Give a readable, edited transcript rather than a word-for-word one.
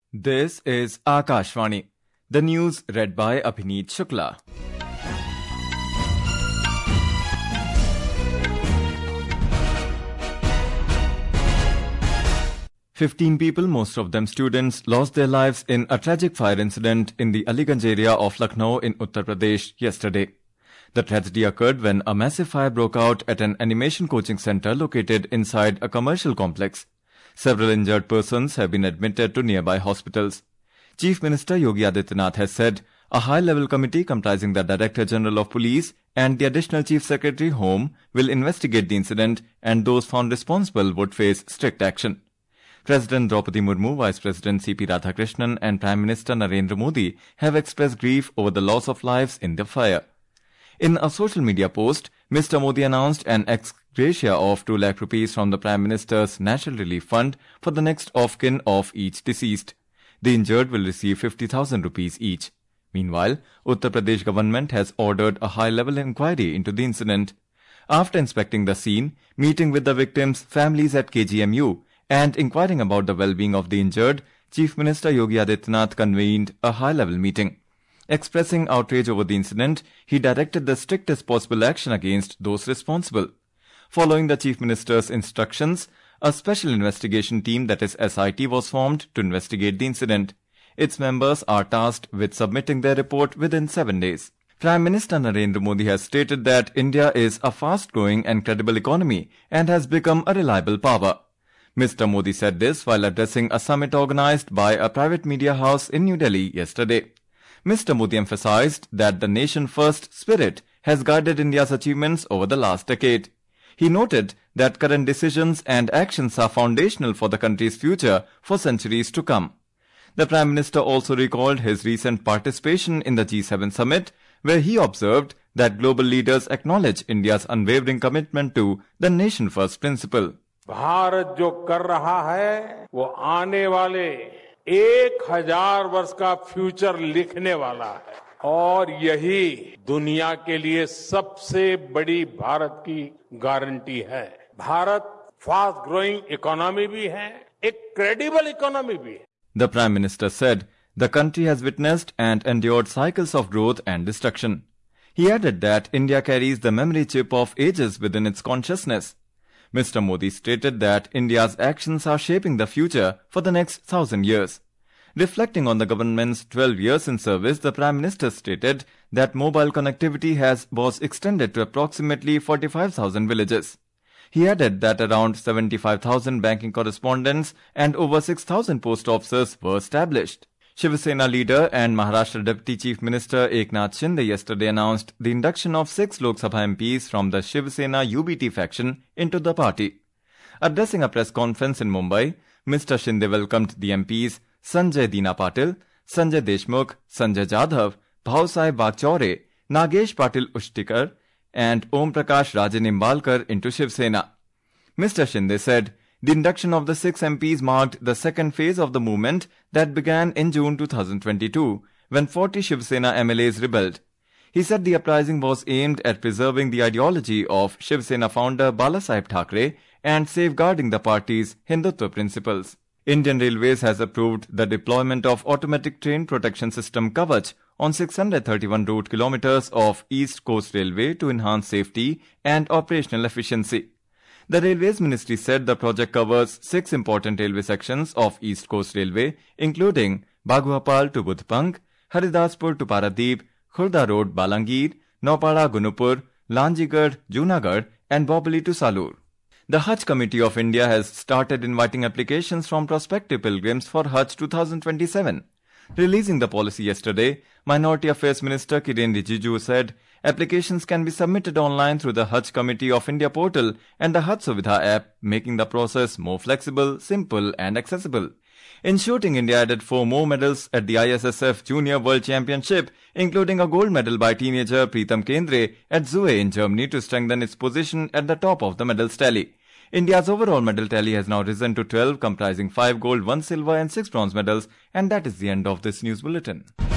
This is Akashvani. The news read by Abhineet Shukla. "15 people, most of them students, lost their lives in a tragic fire incident in the Aliganj area of Lucknow in Uttar Pradesh yesterday. The tragedy occurred when a massive fire broke out at an animation coaching center located inside a commercial complex. Several injured persons have been admitted to nearby hospitals. Chief Minister Yogi Adityanath has said a high-level committee comprising the Director General of Police and the Additional Chief Secretary Home will investigate the incident, and those found responsible would face strict action. President Draupadi Murmu, Vice President C.P. Radhakrishnan and Prime Minister Narendra Modi have expressed grief over the loss of lives in the fire. In a social media post, Mr. Modi announced an ex gratia of 2 lakh rupees from the Prime Minister's National Relief Fund for the next of kin of each deceased. The injured will receive 50,000 rupees each. Meanwhile, Uttar Pradesh government has ordered a high-level inquiry into the incident. After inspecting the scene, meeting with the victims' families at KGMU, and inquiring about the well-being of the injured, Chief Minister Yogi Adityanath convened a high-level meeting. Expressing outrage over the incident, he directed the strictest possible action against those responsible. Following the Chief Minister's instructions, a special investigation team, that is SIT, was formed to investigate the incident. Its members are tasked with submitting their report within 7 days. Prime Minister Narendra Modi has stated that India is a fast-growing and credible economy and has become a reliable power. Mr. Modi said this while addressing a summit organized by a private media house in New Delhi yesterday. Mr. Modi emphasized that the nation-first spirit has guided India's achievements over the last decade. He noted that current decisions and actions are foundational for the country's future for centuries to come. The Prime Minister also recalled his recent participation in the G7 summit, where he observed that global leaders acknowledge India's unwavering commitment to the nation-first principle. Bharat जो कर रहा है वो आने वाले 1000 वर्ष का future लिखने वाला है, और यही दुनिया के लिए सबसे बड़ी भारत की गारंटी है. भारत फास्ट ग्रोइंग इकोनॉमी भी है, एक क्रेडिबल इकोनॉमी भी है. The Prime Minister said the country has witnessed and endured cycles of growth and destruction. He added that India carries the memory chip of ages within its consciousness. Mr. Modi stated that India's actions are shaping the future for the next 1,000 years. Reflecting on the government's 12 years in service, the Prime Minister stated that mobile connectivity was extended to approximately 45,000 villages. He added that around 75,000 banking correspondents and over 6,000 post offices were established. Shiv Sena leader and Maharashtra Deputy Chief Minister Eknath Shinde yesterday announced the induction of 6 Lok Sabha MPs from the Shiv Sena UBT faction into the party. Addressing a press conference in Mumbai, Mr. Shinde welcomed the MPs Sanjay Dina Patil, Sanjay Deshmukh, Sanjay Jadhav, Bhausaheb Wagchore, Nagesh Patil Ushtikar, and Om Prakash Raje Nimbalkar into Shiv Sena. Mr. Shinde said the induction of the 6 MPs marked the second phase of the movement that began in June 2022, when 40 Shiv Sena MLAs rebelled. He said the uprising was aimed at preserving the ideology of Shiv Sena founder Balasaheb Thackeray and safeguarding the party's Hindutva principles. Indian Railways has approved the deployment of automatic train protection system Kavach on 631 route kilometers of East Coast Railway to enhance safety and operational efficiency. The Railways Ministry said the project covers 6 important railway sections of East Coast Railway, including Baghuapal to Budhpang, Haridaspur to Paradeep, Khurda Road Balangir, Naupada Gunupur, Lanjigarh, Junagadh and Bobali to Salur. The Hajj Committee of India has started inviting applications from prospective pilgrims for Hajj 2027. Releasing the policy yesterday, Minority Affairs Minister Kiren Rijiju said applications can be submitted online through the Hajj Committee of India portal and the Hajj Suvidha app, making the process more flexible, simple and accessible. In shooting, India added 4 more medals at the ISSF Junior World Championship, including a gold medal by teenager Pritam Kendre at Zue in Germany to strengthen its position at the top of the medals tally. India's overall medal tally has now risen to 12, comprising 5 gold, 1 silver and 6 bronze medals. And that is the end of this news bulletin.